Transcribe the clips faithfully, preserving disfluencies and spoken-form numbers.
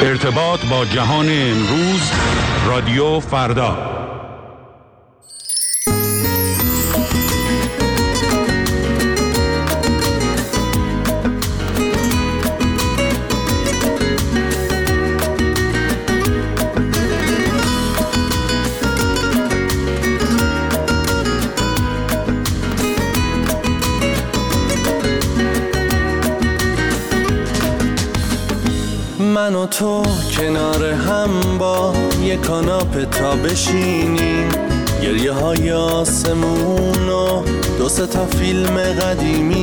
ارتباط با جهان امروز، رادیو فردا. من و تو کنار هم با یک کاناپه تا بشینیم، گریه های آسمون و دو سه تا فیلم قدیمی،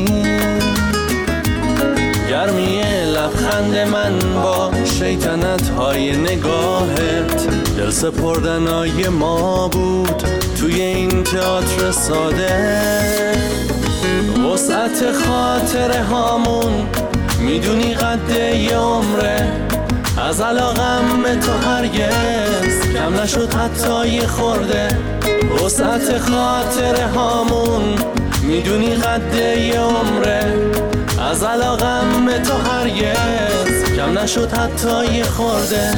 گرمی لبخند من با شیطنت های نگاهت، دل سپردنای ما بود توی این تئاتر ساده. وسعت خاطره هامون میدونی قد یه عمره، از علاقم به تو هرگز کم نشد حتی یه خورده. وسعت خاطره هامون میدونی قد یه عمره، از علاقم به تو هرگز کم نشد حتی یه خورده.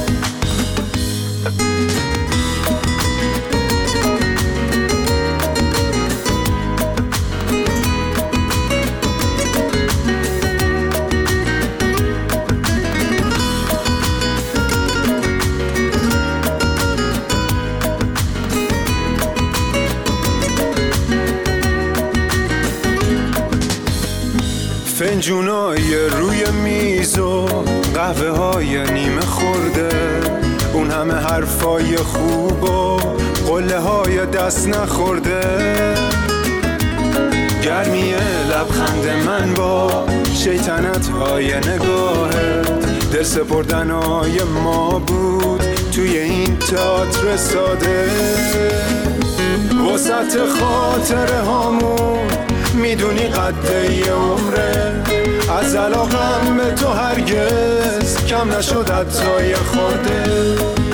فنجونای روی میز و قهوه های نیمه خورده، اون همه حرفای خوب و قله های دست نخورده، گرمی لبخند من با شیطنت های نگاهت، دل سپردنای ما بود توی این تئاتر ساده. وسط خاطره هامون میدونی قد یه عمره، از علاقم به تو هرگز کم نشد حتی یه خورده.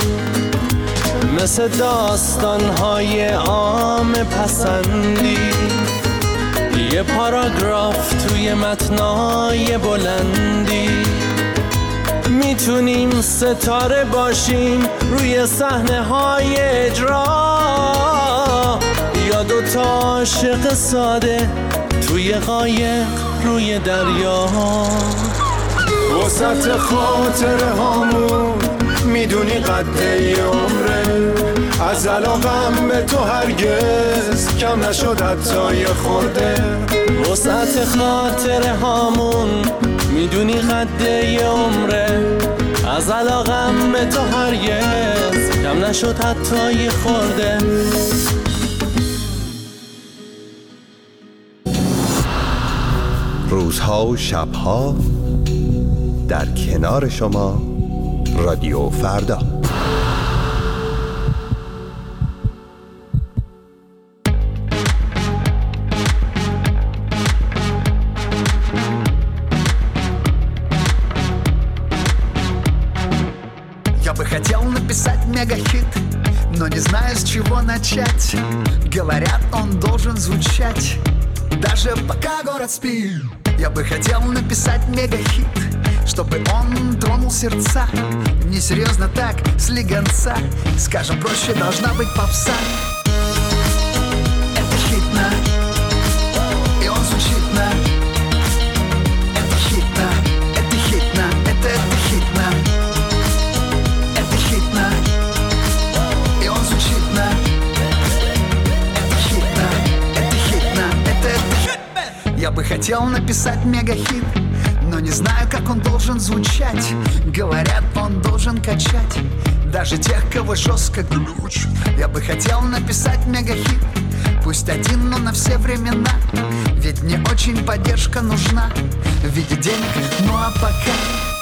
مثل داستان‌های عام پسندی، یه پاراگراف توی متنای بلندی، میتونیم ستاره باشیم روی صحنه‌های اجرا، یا دو تا عاشق ساده توی قایق روی دریا. وسط خاطره هامون میدونی قد یه عمره، از علاقم به تو هرگز کم نشد حتی یه خورده. وسط خاطره هامون میدونی قد یه عمره، از علاقم به تو هرگز کم نشد حتی یه خورده. روزها و شبها در کنار شما، رادیو فردا. Я бы хотел написать мегахит, но не знаю, с чего начать. Говорят, он должен звучать даже пока город спит. Я бы хотел написать мегахит, чтобы он тронул сердца. Несерьезно так, слегонца, скажем проще, должна быть попса. Это хитно, и он звучит на. Это хитно, это хитно, это, это хитно. Это хитно, и он звучит на. Это хитно, это хитно, это, это хитно. Я бы хотел написать мегахит, но не знаю, как он должен звучать. Говорят, он должен качать даже тех, кого жестко глючит. Я бы хотел написать мегахит, пусть один, но на все времена. Ведь мне очень поддержка нужна в виде денег, ну а пока.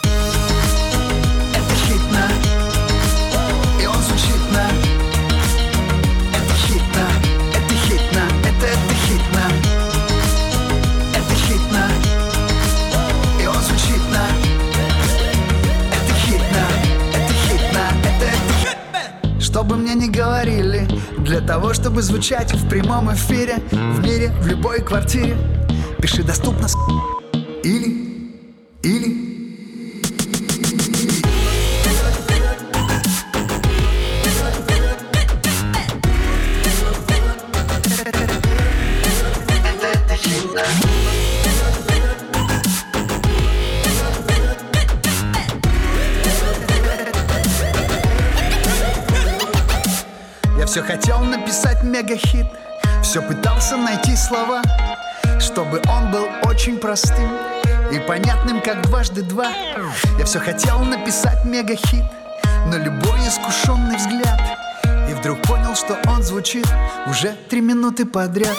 Это хитно, и он звучит на. Это хитно, это хитно, это, это хитно. Это хитно, и он звучит на. Это хитно, это хитно, это, это хитно. Что бы мне ни говорили, для того, чтобы звучать в прямом эфире, в мире, в любой квартире, пиши доступно или, или. все хотел написать мегахит, все пытался найти слова, чтобы он был очень простым и понятным, как дважды два. Я все хотел написать мегахит, но любой искушенный взгляд, и вдруг понял, что он звучит уже три минуты подряд.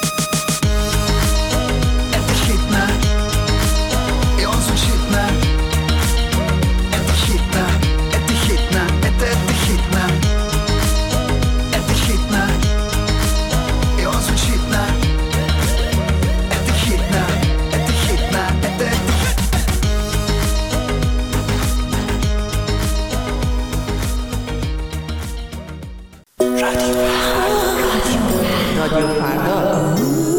Это хитно, и он звучит на. Это хитно, это хитно, это, это хитно. Это хитно, и он звучит на. Это хитно, это хитно, это, это. رادیو فردا.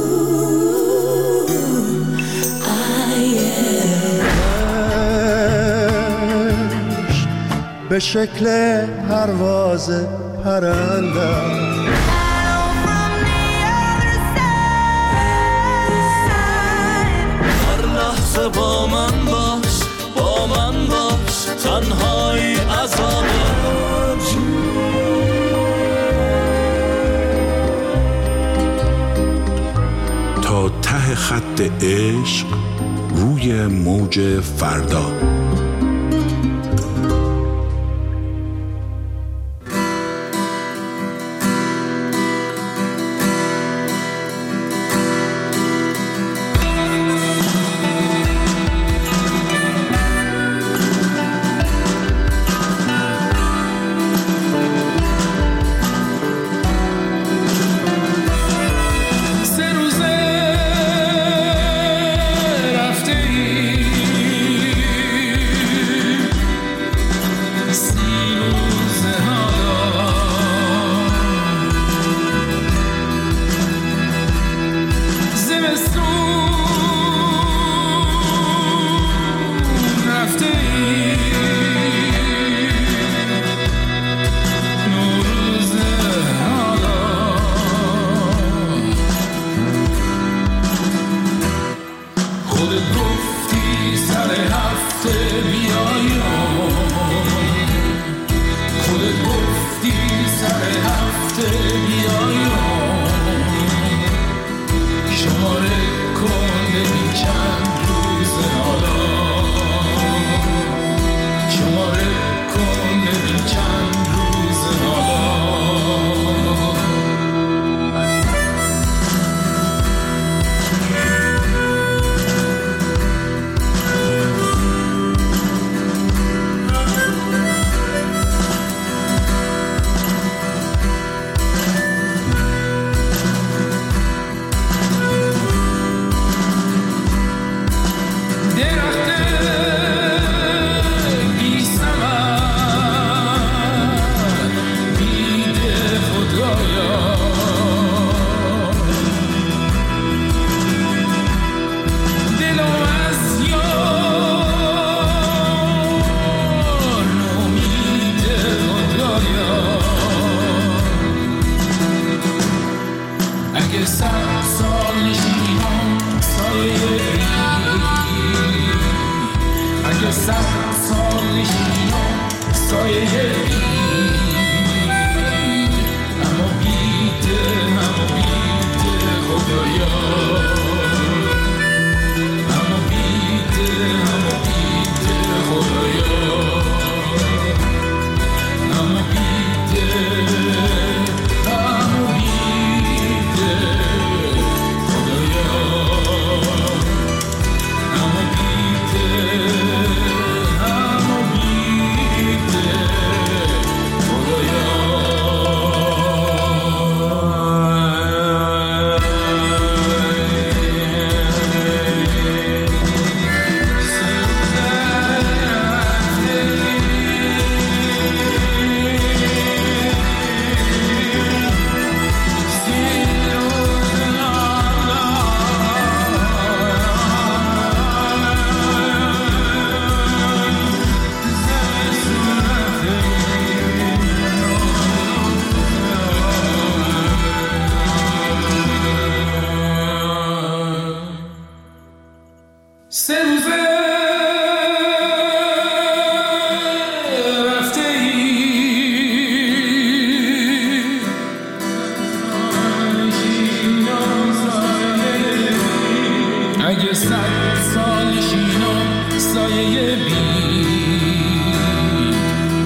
به شکل پرواز پرنده هر لحظه با من باش، با من باش، تنهایی عذاب تا ته خط عشق روی موج فردا.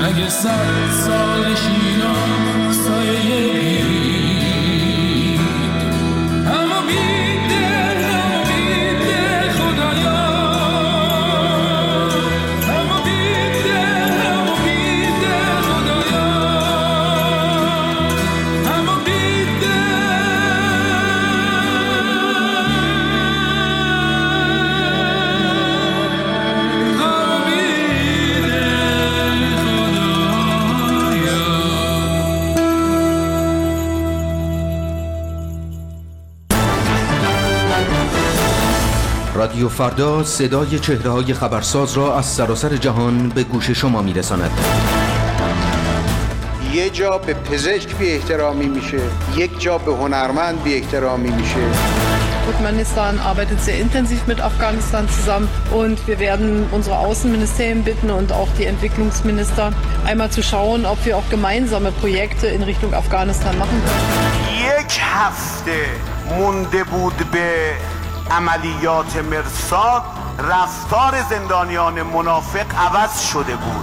اگه صد سال شینا سایه بید اما بیده اما بیده خدایا اما بیده اما بیده خدایا اما بیده اما بیده رادیو فردا صدای چهره‌های خبرساز را از سراسر جهان به گوش شما می‌رساند. یه جا به پزشک بی احترامی میشه، یک جا به هنرمند بی احترامی میشه. Turkmenistan arbeitet sehr intensiv mit Afghanistan zusammen und wir werden unsere Außenministerien bitten und auch die Entwicklungsminister einmal zu schauen, ob wir auch gemeinsame Projekte in Richtung Afghanistan machen können. یک هفته مونده بود به عملیات مرصاد، رفتار زندانیان منافق عوض شده بود.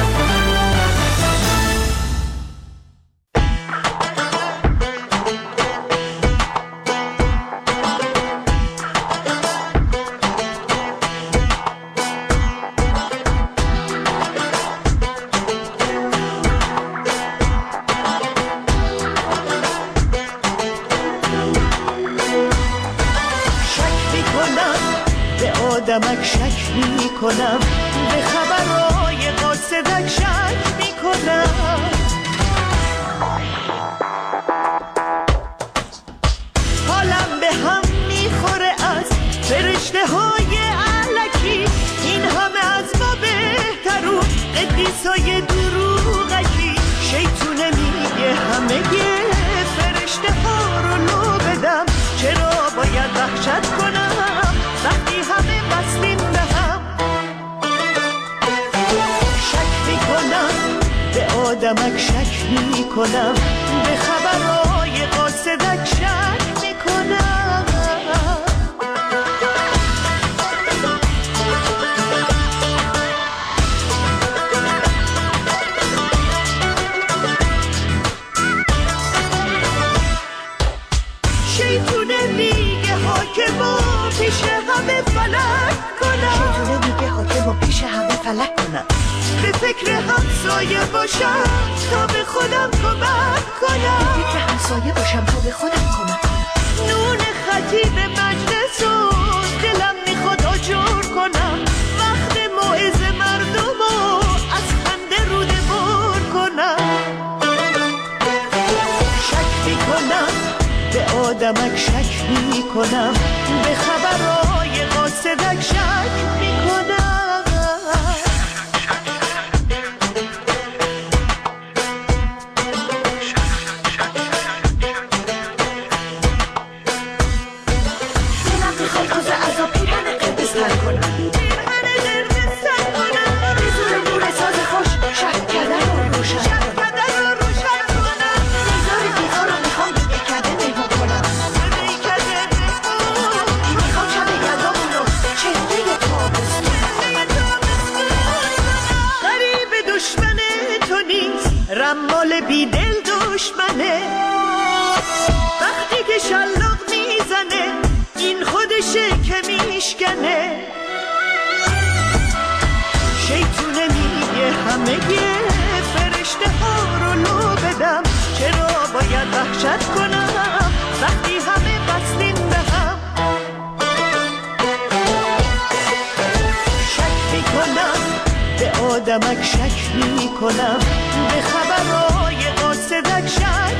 آدمک شک می کنم، به خبرهای قاصدک شک می کنم. حالم به هم می خوره از فرشته های علکی، این همه از ما بهترون قدیسای دروغکی. شیطونه میگه همه فرشته ها رو لو بدم، چرا باید وحشت کنم وقتی همه بستیم به هم. شک می کنم به آدمک شک می کنم، به خبرهای قاصدک شک می کنم. شیطونه میگه حاکمو پیش همه فلک کنم، شیطونه میگه حاکمو پیش همه فلک کنم. به فکر همسایه باشم تا به خودم کمک کنم، به فکر همسایه باشم تا به خودم کمک کنم. نون خطیب مجلس و دلم میخواد آجر کنم، وقت موعظه مردمو از خنده روده بر کنم. شک میکنم به آدمک شک می کنم، به خبرهای قاصدک شک می کنم. دلم میخواد روز عذاب پیرهن قرمز تن کنم، پیرهن قرمز تن کنم. به زور نور ساز خوش شک کردن رو روشن رمال بی دل دشمنه، وقتی که شلاق میزنه این خودشه که میشکنه. شیطونه میگه همه فرشته ها رو لو بدم، چرا باید وحشت کنم وقتی همه بستیم به هم. شک میکنم به آدمک شک میکنم، به خبرهای قاصدک شک